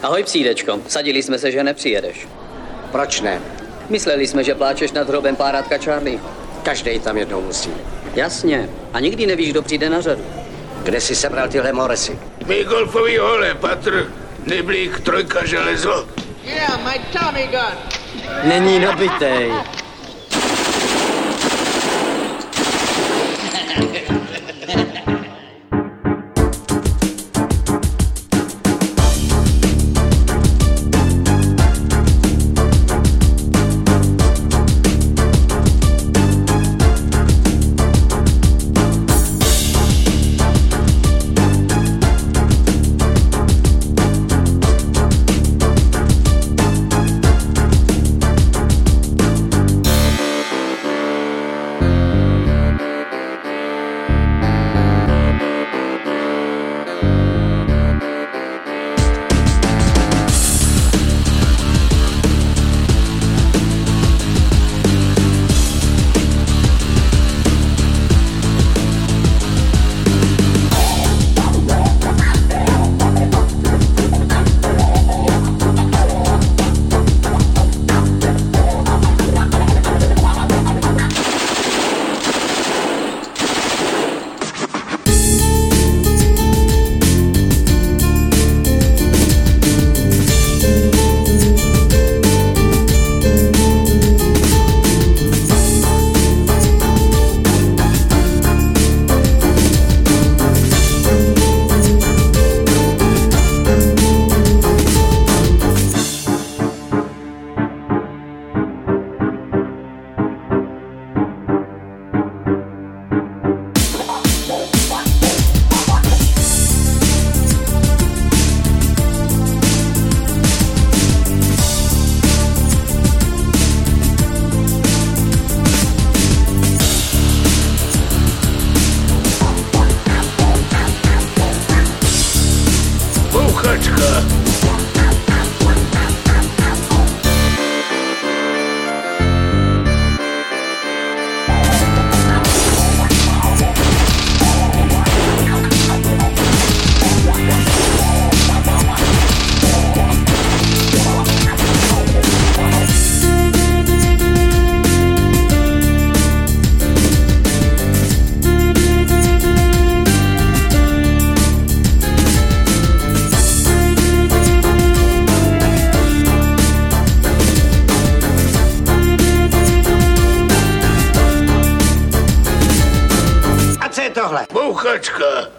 Ahoj, psídečko. Sadili jsme se, že nepřijedeš. Proč ne? Mysleli jsme, že pláčeš nad hrobem párátka Charlieho. Každej tam jednou musí. Jasně. A nikdy nevíš, kdo přijde na řadu. Kde jsi sebral tyhle moresy? Mý golfový hole, patr, neblík, trojka, železo. Yeah, my Tommy gun. Není nabitej. Tohle. Bouchačka.